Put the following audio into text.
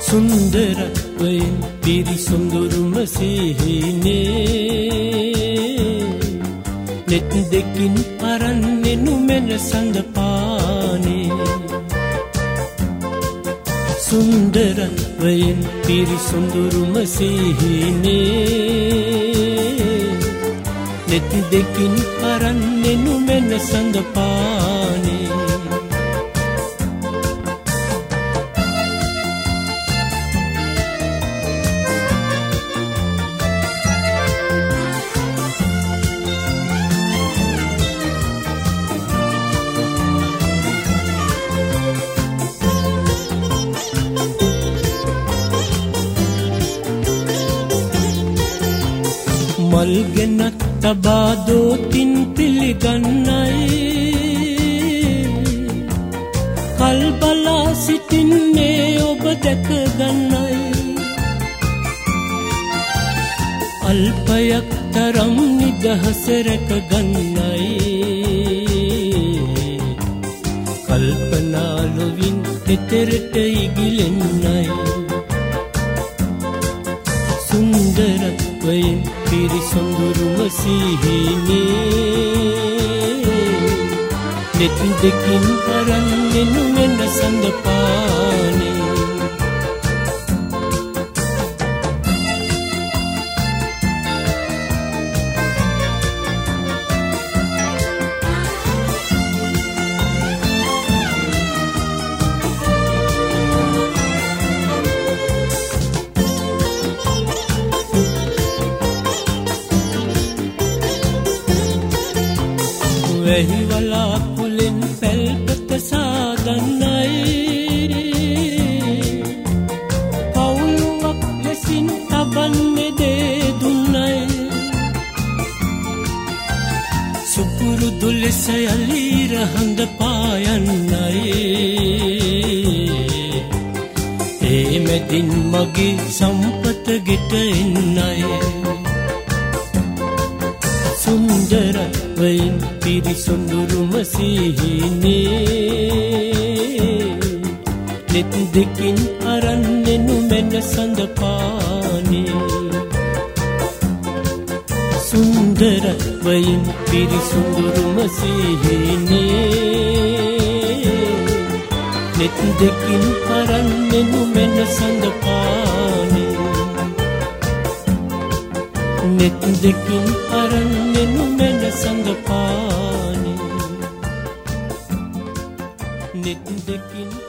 සුන්දරත්වයෙන් පිරිසුඳුරුම සිහිනේ නෙත් දෙකින් අරන්නෙනු මෙන සඳපානේ සුන්දරත්වයෙන් පිරිසුඳුරුම සිහිනේ නෙත් දෙකින් අරන්නෙනු මෙන සඳපානේ මල්ගෙනත් තබා දෝතින් පිළිගන්නයි කල්බලා සිටින්නේ ඔබ දැකගන්නයි අල්පයක් තරම් නිදහස රැකගන්නයි කල්පනාලොවින් එතරට ඉගිලෙන්නයි සුන්දරත්වයෙන් පිරිසුඳුරුම සිහිනේ නෙත් දෙකින් අරන්නෙනු මෙන සඳපානේ වැහි වලාකුලෙන් පැල්පත සාදන්නයි පවුලුවක් ලෙසින් තබන්නේ දේ දුන්නයි සුපුරුදු ලෙස යලීර හඳ පායන්නයි ඒ මැදින් මගේ සම්පත ගෙට එන්නයි සුන්දරත්වයෙන් පිරිසුඳුරුම සිහිනේ නෙත් දෙකින් අරන්නෙනු මෙන සඳපානේ සුන්දරත්වයෙන් පිරිසුඳුරුම සිහිනේ නෙත් දෙකින් අරන්නෙනු මෙන සඳපානේ නෙත් දෙකින් අරන්නෙනු මෙන සඳපානේ නෙත් දෙකින්